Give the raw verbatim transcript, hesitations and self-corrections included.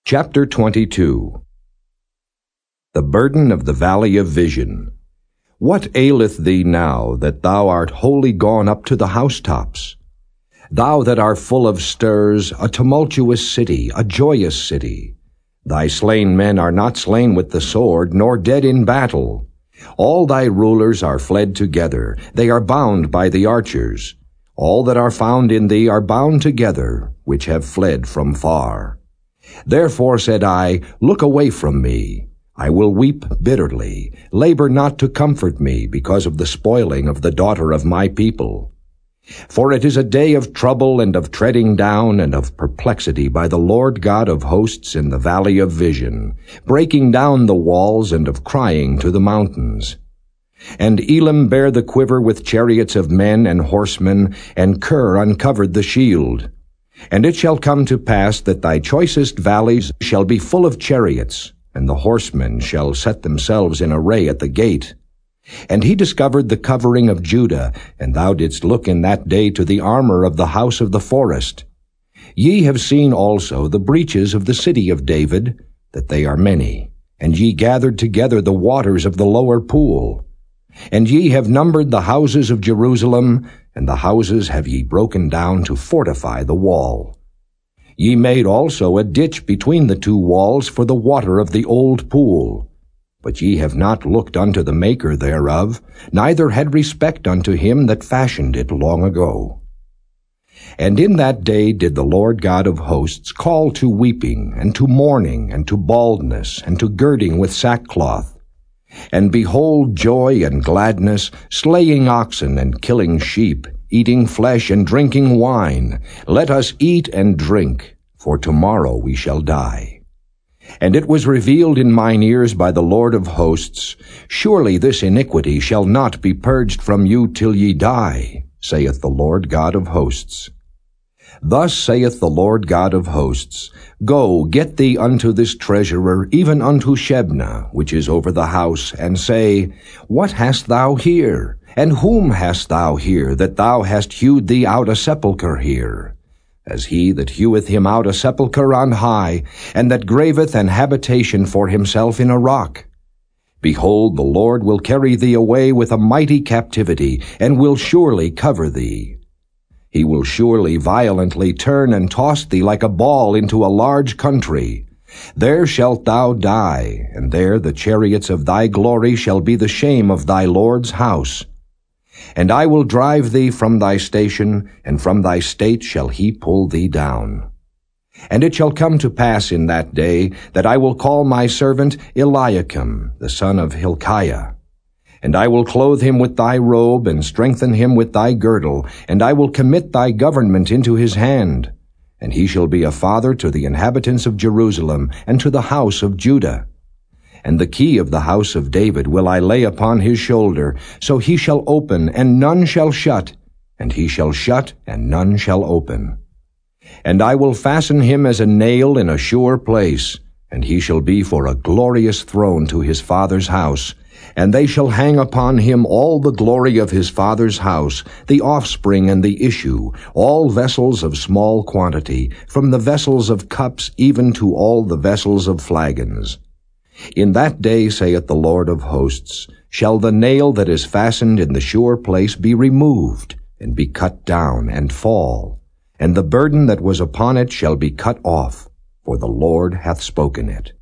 Chapter twenty-two. The burden of the valley of vision. What aileth thee now, that thou art wholly gone up to the housetops? Thou that art full of stirs, a tumultuous city, a joyous city. Thy slain men are not slain with the sword, nor dead in battle. All thy rulers are fled together, they are bound by the archers. All that are found in thee are bound together, which have fled from far. Therefore said I, Look away from me. I will weep bitterly. Labor not to comfort me because of the spoiling of the daughter of my people. For it is a day of trouble and of treading down and of perplexity by the Lord God of hosts in the valley of vision, breaking down the walls and of crying to the mountains. And Elam bare the quiver with chariots of men and horsemen, and Kir uncovered the shield. And it shall come to pass that thy choicest valleys shall be full of chariots, and the horsemen shall set themselves in array at the gate. And he discovered the covering of Judah, and thou didst look in that day to the armor of the house of the forest. Ye have seen also the breaches of the city of David, that they are many, and ye gathered together the waters of the lower pool. And ye have numbered the houses of Jerusalem, and the houses have ye broken down to fortify the wall. Ye made also a ditch between the two walls for the water of the old pool. But ye have not looked unto the maker thereof, neither had respect unto him that fashioned it long ago. And in that day did the Lord God of hosts call to weeping, and to mourning, and to baldness, and to girding with sackcloth. And behold joy and gladness, slaying oxen and killing sheep, eating flesh and drinking wine. Let us eat and drink, for tomorrow we shall die. And it was revealed in mine ears by the Lord of hosts, Surely this iniquity shall not be purged from you till ye die, saith the Lord God of hosts. Thus saith the Lord God of hosts, Go, get thee unto this treasurer, even unto Shebna, which is over the house, and say, What hast thou here? And whom hast thou here, that thou hast hewed thee out a sepulchre here? As he that heweth him out a sepulchre on high, and that graveth an habitation for himself in a rock. Behold, the Lord will carry thee away with a mighty captivity, and will surely cover thee. He will surely violently turn and toss thee like a ball into a large country. There shalt thou die, and there the chariots of thy glory shall be the shame of thy Lord's house. And I will drive thee from thy station, and from thy state shall he pull thee down. And it shall come to pass in that day that I will call my servant Eliakim, the son of Hilkiah. And I will clothe him with thy robe, and strengthen him with thy girdle, and I will commit thy government into his hand. And he shall be a father to the inhabitants of Jerusalem, and to the house of Judah. And the key of the house of David will I lay upon his shoulder, so he shall open, and none shall shut, and he shall shut, and none shall open. And I will fasten him as a nail in a sure place, and he shall be for a glorious throne to his father's house. And they shall hang upon him all the glory of his father's house, the offspring and the issue, all vessels of small quantity, from the vessels of cups even to all the vessels of flagons. In that day, saith the Lord of hosts, shall the nail that is fastened in the sure place be removed, and be cut down, and fall, and the burden that was upon it shall be cut off, for the Lord hath spoken it.